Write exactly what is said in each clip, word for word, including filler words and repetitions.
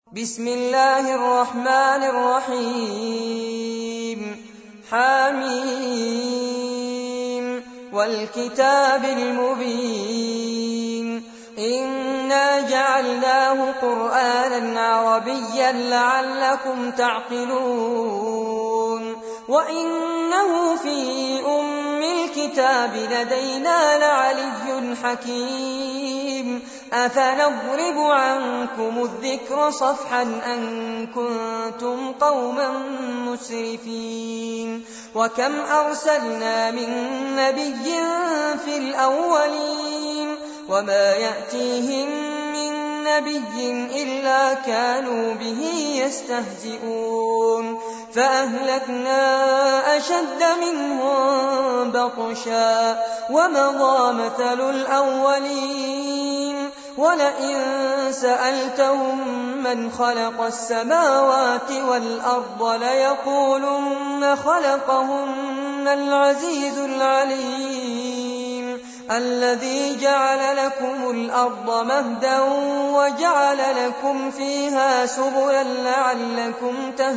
بسم الله الرحمن الرحيم حميم والكتاب المبين إنا جعلناه قرآنا عربيا لعلكم تعقلون وإنه في أم الكتاب لدينا لعلي حكيم أفنضرب عنكم الذكر صفحا أن كنتم قوما مسرفين وكم أرسلنا من نبي في الأولين وما يأتيهم من نبي إلا كانوا به يستهزئون فأهلكنا أشد منهم بطشا ومضى مثل الأولين ولئن سألتهم من خلق السماوات والأرض ليقولن خلقهن العزيز العليم الذي جعل لكم الأرض مهدا وجعل لكم فيها سبلا لعلكم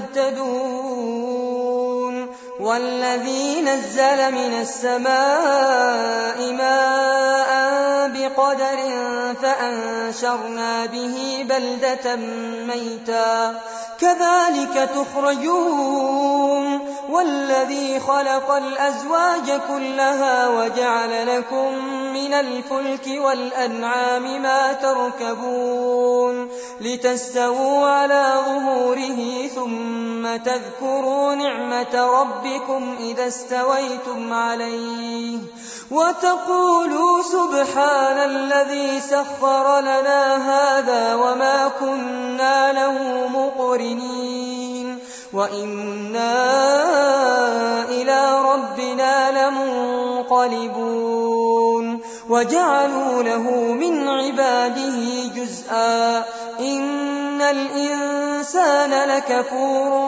تهتدون والذي نزل من السماء ماء بقدر فأنشرنا به بلدة ميتا كذلك تخرجون والذي خلق الأزواج كلها وجعل لكم من الفلك والأنعام ما تركبون لتستووا على ظهوره ثم تذكروا نعمة ربكم إذا استويتم عليه وتقولوا سبحان الذي سخر لنا هذا وما كنا له مقرنين وإنا إلى ربنا لمنقلبون وجعلوا له من عباده جزءا إن الإنسان لكفور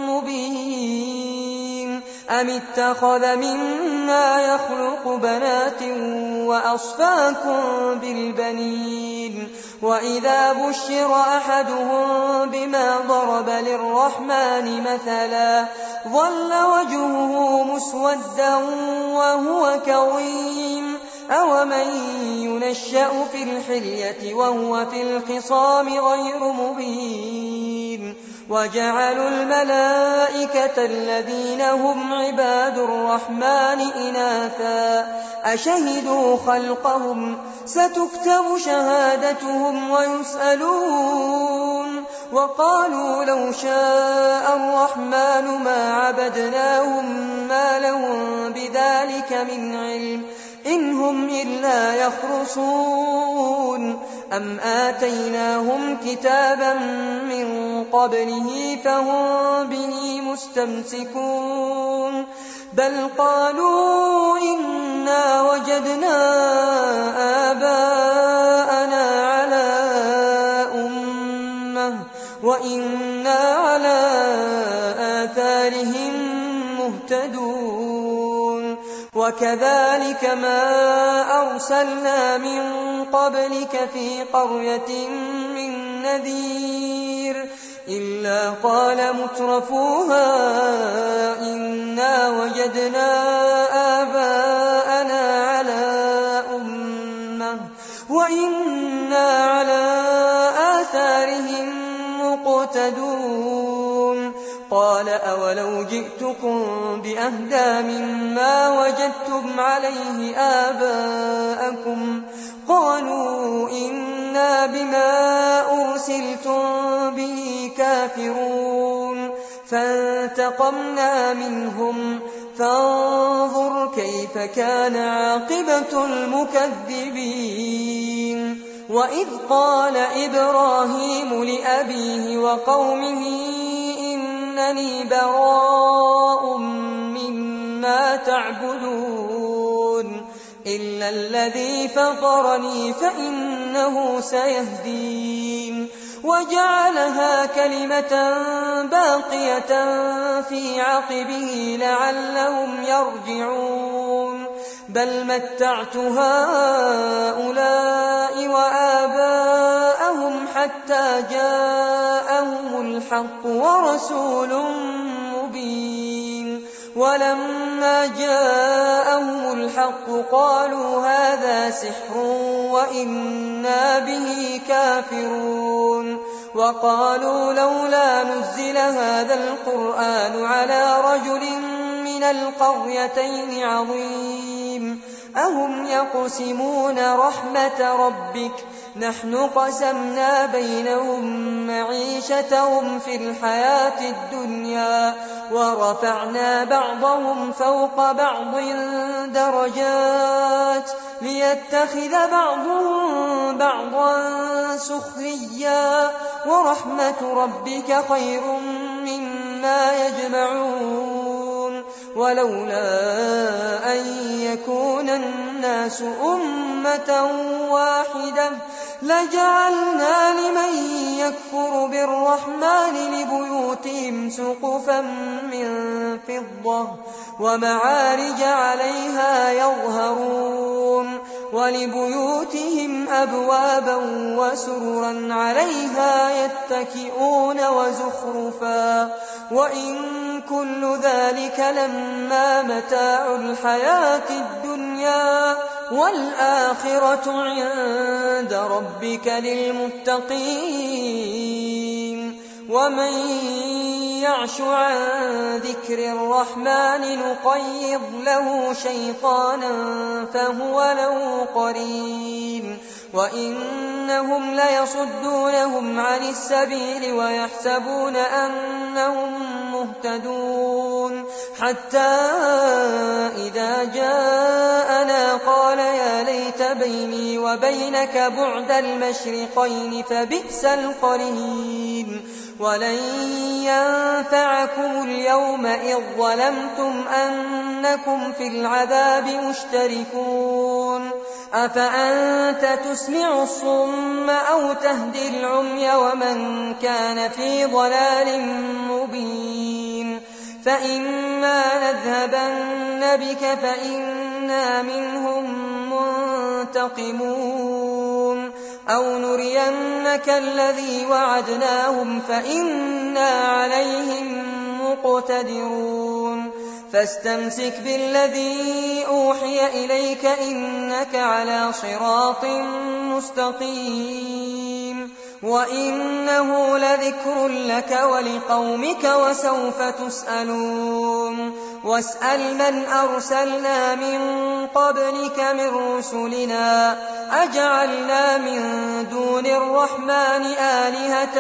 مبين أم اتخذ مما يخلق بنات وأصفاكم بالبنين وإذا بشر أحدهم بما ضرب للرحمن مثلا ظل وجهه مسودا وهو كظيم أومن ينشأ في الحلية وهو في الخصام غير مبين وجعلوا الملائكة الذين هم عباد الرحمن إناثا أشهدوا خلقهم ستكتب شهادتهم ويسألون وقالوا لو شاء الرحمن ما عبدناهم ما لهم بذلك من علم إن هم إلا يخرصون أم آتيناهم كتابا من قبله فهم به مستمسكون بل قالوا إنا وجدنا آباءنا على أمة وإنا على آثارهم مهتدون وكذلك ما أرسلنا من قبلك في قرية من نذير إلا قال مترفوها إنا وجدنا آباءنا على أمة وإنا على آثارهم مقتدون قال أولو جئتكم بأهدى مما وجدتم عليه آباءكم قالوا إنا بما أرسلتم به كافرون فانتقمنا منهم فانظر كيف كان عاقبة المكذبين وإذ قال إبراهيم لأبيه وقومه إنني براء مما تعبدون إلا الذي فطرني فإنه سيهدين وجعلها كلمة باقية في عقبه لعلهم يرجعون بل متعت هؤلاء وآباءهم حتى جاءهم الحق ورسول مبين ولما جاءهم الحق قالوا هذا سحر وإنا به كافرون وقالوا لولا نزل هذا القرآن على رجل من القريتين عظيم أهم يقسمون رحمة ربك نحن قسمنا بينهم معيشتهم في الحياة الدنيا ورفعنا بعضهم فوق بعض درجات ليتخذ بعضهم بعضا سخريا ورحمة ربك خير مما يجمعون ولولا أن يكون الناس أمة واحدة لجعلنا لمن يكفر بالرحمن لبيوتهم سقفا من فضة ومعارج عليها يظهرون ولبيوتهم أبوابا وسررا عليها يتكئون وزخرفا وإن كل ذلك لما متاع الحياة الدنيا والآخرة عند ربك للمتقين ومن يعش عن ذكر الرحمن نقيض له شيطانا فهو له قرين وإنهم ليصدونهم عن السبيل ويحسبون أنهم مهتدون حتى إذا جاءنا قال يا ليت بيني وبينك بعد المشرقين فبئس القرين ولن ينفعكم اليوم إذ ظلمتم أنكم في العذاب مشتركون أفأنت تسمع الصم أو تهدي العمي ومن كان في ضلال مبين فإما نذهبن بك فإنا منهم منتقمون أو نرينك الذي وعدناهم فإنا عليهم مقتدرون فاستمسك بالذي أوحي إليك إنك على صراط مستقيم وإنه لذكر لك ولقومك وسوف تسألون واسأل من أرسلنا من قبلك من رسلنا أجعلنا من دون الرحمن آلهة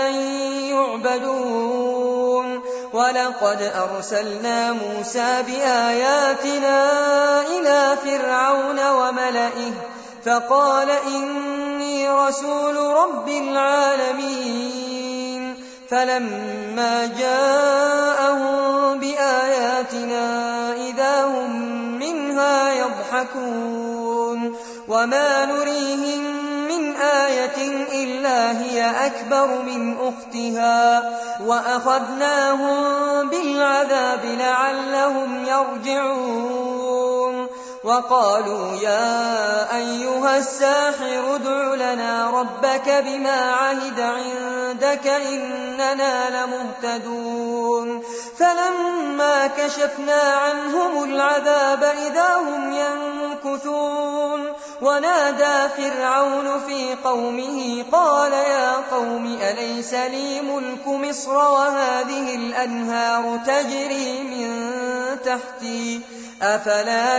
يعبدون ولقد أرسلنا موسى بآياتنا إلى فرعون وملئه فقال إني رسول رب العالمين فلما جاءهم بآياتنا إذا هم منها يضحكون وما نريهم من آية إلا هي أكبر من أختها وأخذناهم بالعذاب لعلهم يرجعون وقالوا يا أيها الساحر ادع لنا ربك بما عهد عندك إننا لمهتدون فلما كشفنا عنهم العذاب إذا هم ينكثون ونادى فرعون في قومه قال يا قوم أليس لي ملك مصر وهذه الأنهار تجري من تحتي أفلا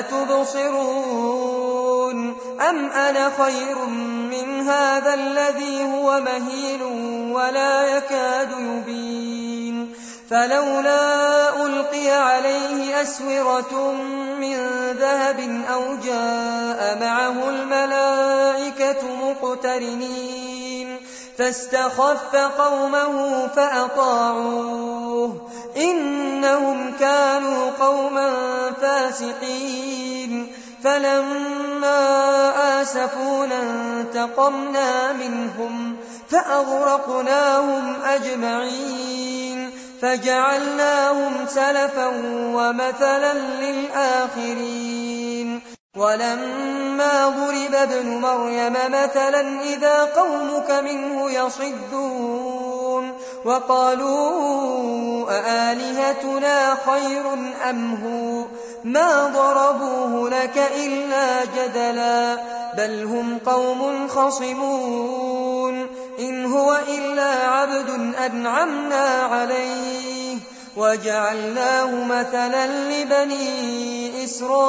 تبصرون أم أنا خير من هذا الذي هو مهين ولا يكاد يبين فلولا ألقي عليه أسورة من ذهب أو جاء معه الملائكة مقترنين فاستخف قومه فأطاعوه إنهم كانوا قوما فاسقين فلما آسفونا انتقمنا منهم فأغرقناهم أجمعين فجعلناهم سلفا ومثلا للآخرين ولما ضرب ابن مريم مثلا إذا قومك منه يصدون وقالوا أآلهتنا خير أم هو ما ضربوه لك إلا جدلا بل هم قوم خصمون إن هو إلا عبد أنعمنا عليه وجعلناه مثلا لبني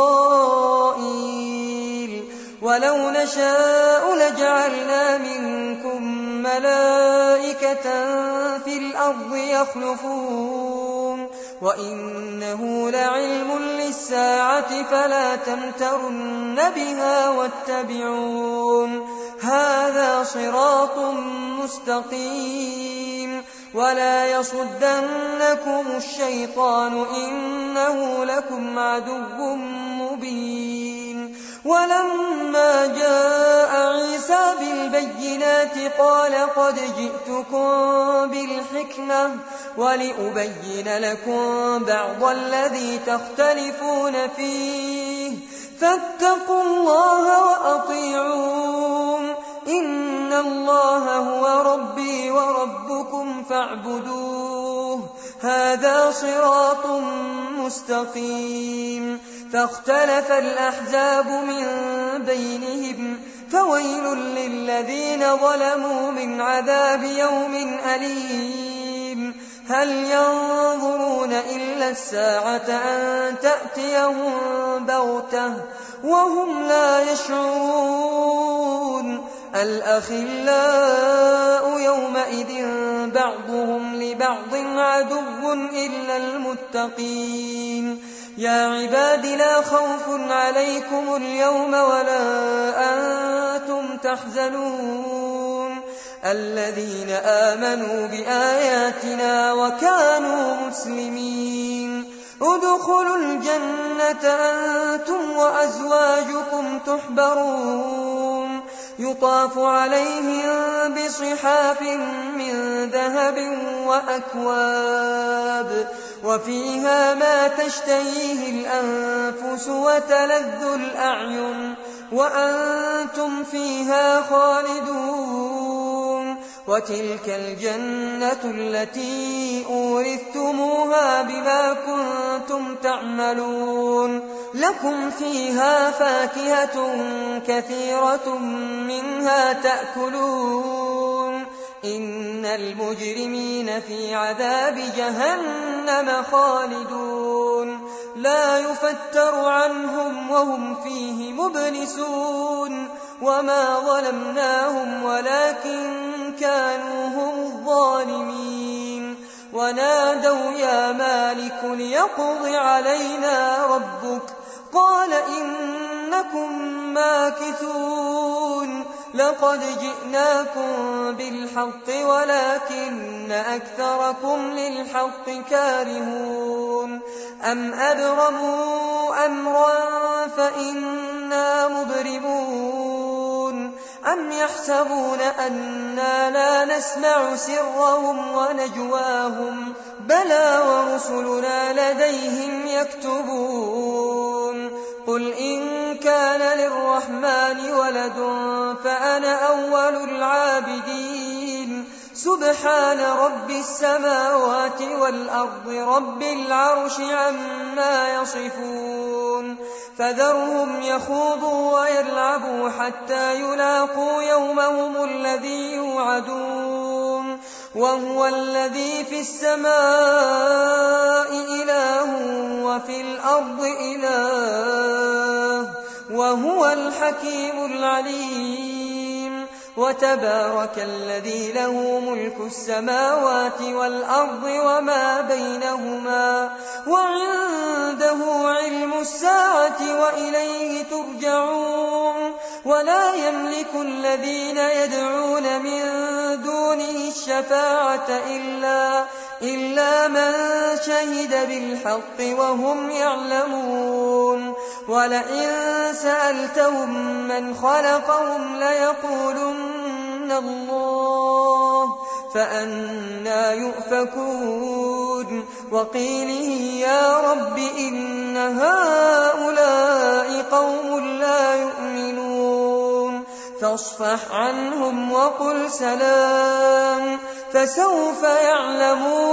إسرائيل ولو نشاء لجعلنا منكم ملائكة في الأرض يخلفون وإنه لعلم للساعة فلا تمترن بها واتبعون هذا صراط مستقيم ولا يصدنكم الشيطان إنه لكم عدو مبين ولما جاء عيسى بالبينات قال قد جئتكم بالحكمة ولأبين لكم بعض الذي تختلفون فيه فاتقوا الله وأطيعون إن الله هو ربي وربكم فاعبدوه هذا صراط مستقيم فاختلف الأحزاب من بينهم فويل للذين ظلموا من عذاب يوم أليم هل ينظرون إلا الساعة أن تأتيهم بغتة وهم لا يشعرون الأخلاء يومئذ بعضهم لبعض عدو إلا المتقين يا عباد لا خوف عليكم اليوم ولا أنتم تحزنون الذين آمنوا بآياتنا وكانوا مسلمين ادخلوا الجنة أنتم وأزواجكم تحبرون يطاف عليهم بصحاف من ذهب وأكواب وفيها ما تشتهيه الأنفس وتلذ الأعين وأنتم فيها خالدون وتلك الجنة التي أورثتموها بما كنتم تعملون لكم فيها فاكهة كثيرة منها تأكلون إن المجرمين في عذاب جهنم خالدون لا يفتر عنهم وهم فيه مبلسون وما ظلمناهم ولكن كانوا هم الظالمين ونادوا يا مالك ليقض علينا ربك قال إنكم ماكثون لقد جئناكم بالحق ولكن أكثركم للحق كارهون أم أبرموا أمرا فإنا مبرمون أم يحسبون أننا لا نسمع سرهم ونجواهم بلى ورسلنا لديهم يكتبون قل إن كان للرحمن ولد فأنا أول العابدين سبحان رب السماوات والأرض رب العرش عما يصفون فذرهم يخوضوا ويلعبوا حتى يلاقوا يومهم الذي يوعدون وهو الذي في السماء إله وفي الأرض إله وهو الحكيم العليم وتبارك الذي له ملك السماوات والأرض وما بينهما وعنده علم الساعة وإليه ترجعون ولا يملك الذين يدعون من دونه الشفاعة إلا, إلا من شهد بالحق وهم يعلمون ولئن سألتهم من خلقهم ليقولن الله فأنى يؤفكون وقيله يا رب إن هؤلاء قوم لا يؤمنون فاصفح عنهم وقل سلام فسوف يعلمون.